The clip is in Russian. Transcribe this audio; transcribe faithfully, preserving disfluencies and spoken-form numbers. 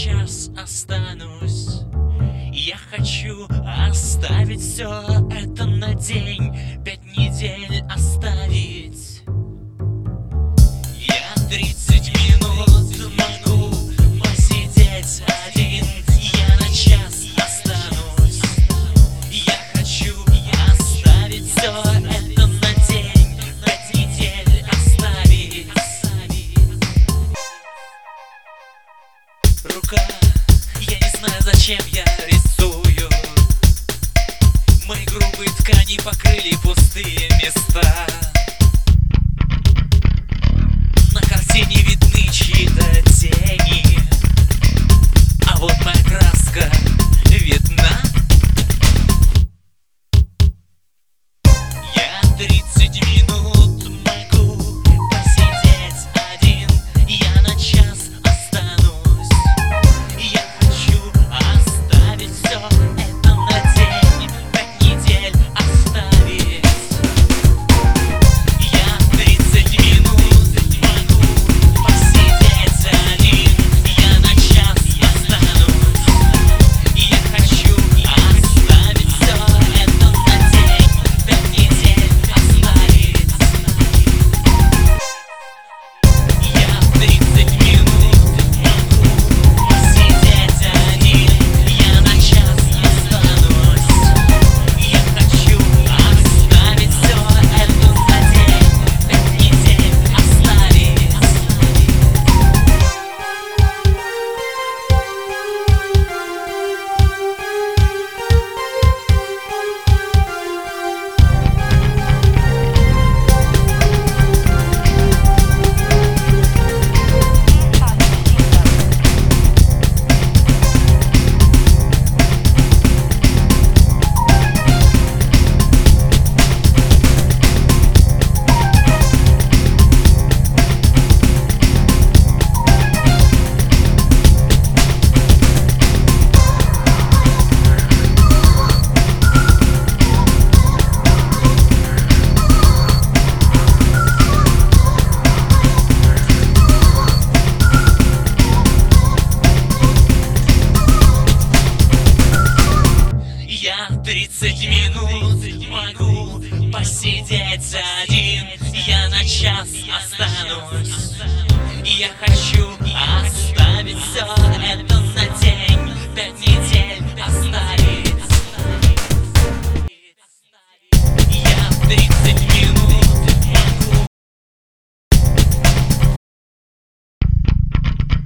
час останусь. Я хочу оставить все это на день, пять недель оставить. Я тридцать минут могу посидеть один, я на час останусь. Я хочу оставить все это на день, пять недель оставить. Рука, я не знаю, зачем я рисую. Мои грубые ткани покрыли пустые места. На картине видны чьи-то тени, а вот моя краска видна. Я тридцать минут могу посидеть один, я на час останусь. Я хочу оставить все это на день, пять недель оставить. Я тридцать минут могу посидеть один, я на час останусь. Я хочу оставить все это на день, пять недель оставить. Я тридцать минут могу посидеть один, я на час останусь. Я хочу оставить все это на день, пять недель оставить. Я тридцать минут могу посидеть